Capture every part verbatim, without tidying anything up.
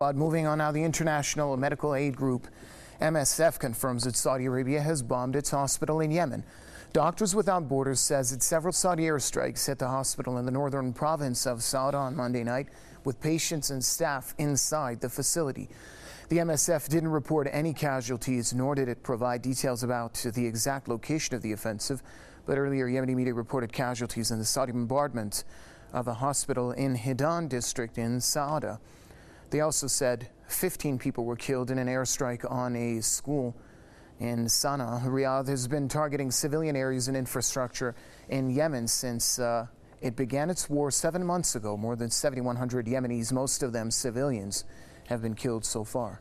Moving on now, the International Medical Aid Group, M S F, confirms that Saudi Arabia has bombed its hospital in Yemen. Doctors Without Borders says that several Saudi airstrikes hit the hospital in the northern province of Saada on Monday night, with patients and staff inside the facility. The M S F didn't report any casualties, nor did it provide details about the exact location of the offensive. But earlier, Yemeni media reported casualties in the Saudi bombardment of a hospital in Hidan district in Saada. They also said fifteen people were killed in an airstrike on a school in Sana'a. Riyadh has been targeting civilian areas and infrastructure in Yemen since uh, it began its war seven months ago. More than seventy-one hundred Yemenis, most of them civilians, have been killed so far.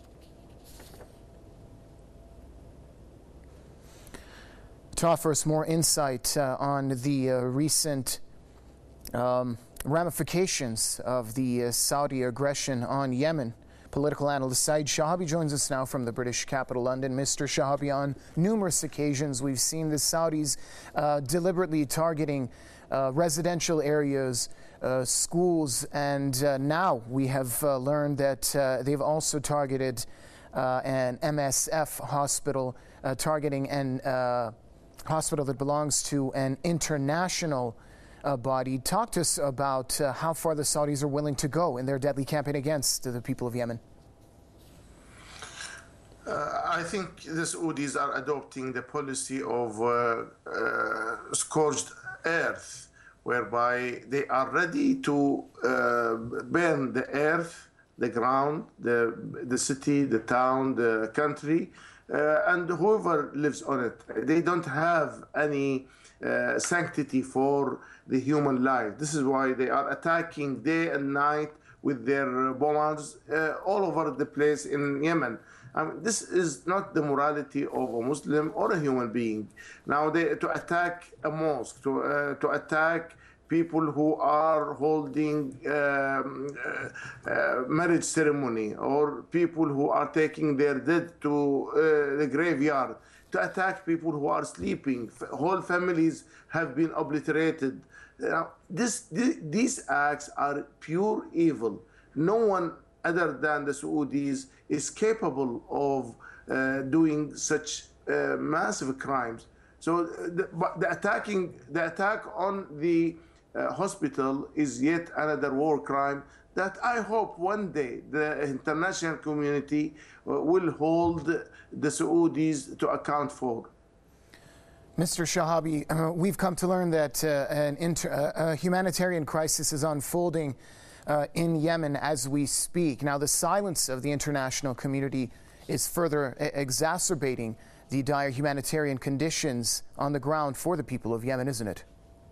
To offer us more insight uh, on the uh, recent um, ramifications of the uh, Saudi aggression on Yemen, political analyst Saeed Shahabi joins us now from the British capital, London. Mister Shahabi, on numerous occasions we've seen the Saudis uh, deliberately targeting uh, residential areas, uh, schools, and uh, now we have uh, learned that uh, they've also targeted uh, an M S F hospital, uh, targeting an uh, hospital that belongs to an international uh, body. Talk to us about uh, how far the Saudis are willing to go in their deadly campaign against the people of Yemen. Uh, I think the Saudis are adopting the policy of uh, uh, scorched earth, whereby they are ready to uh, burn the earth, the ground, the, the city, the town, the country, uh, and whoever lives on it. They don't have any uh, sanctity for the human life. This is why they are attacking day and night with their bombers uh, all over the place in Yemen. I mean, this is not the morality of a Muslim or a human being. Now, they, to attack a mosque, to, uh, to attack people who are holding um, uh, uh, marriage ceremony, or people who are taking their dead to uh, the graveyard, to attack people who are sleeping. Whole families have been obliterated. Uh, this, th these acts are pure evil. No one other than the Saudis is capable of uh, doing such uh, massive crimes. So the, but the attacking, the attack on the uh, hospital is yet another war crime that I hope one day the international community uh, will hold the Saudis to account for. Mister Shahabi, uh, we've come to learn that uh, an inter uh, a humanitarian crisis is unfolding uh, in Yemen as we speak. Now, the silence of the international community is further exacerbating the dire humanitarian conditions on the ground for the people of Yemen, isn't it?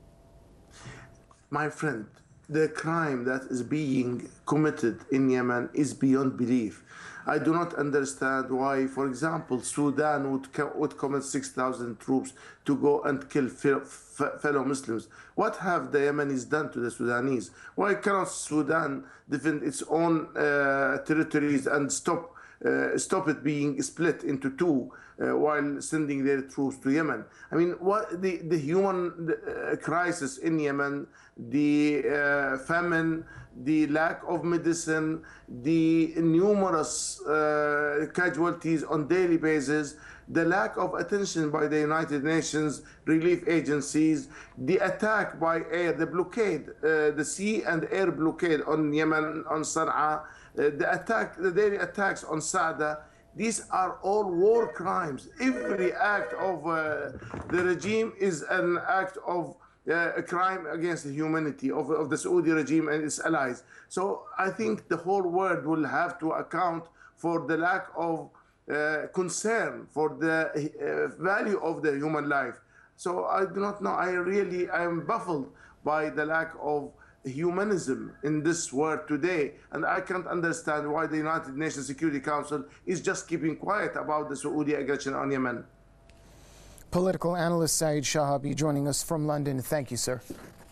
My friend, the crime that is being committed in Yemen is beyond belief. I do not understand why, for example, Sudan would, co would commit six thousand troops to go and kill fellow Muslims. What have the Yemenis done to the Sudanese? Why cannot Sudan defend its own uh, territories and stop Uh, stop it being split into two uh, while sending their troops to Yemen? I mean, what the, the human uh, crisis in Yemen, the uh, famine, the lack of medicine, the numerous uh, casualties on daily basis, the lack of attention by the United Nations relief agencies, the attack by air, the blockade, uh, the sea and air blockade on Yemen, on Sana'a, Uh, the attack, the daily attacks on Saada, these are all war crimes. Every act of uh, the regime is an act of uh, a crime against the humanity of, of the Saudi regime and its allies. So I think the whole world will have to account for the lack of uh, concern for the uh, value of the human life. So I do not know. I really, I am baffled by the lack of humanism in this world today, and I can't understand why the United Nations Security Council is just keeping quiet about the Saudi aggression on Yemen. Political analyst Saeed Shahabi joining us from London. Thank you, sir.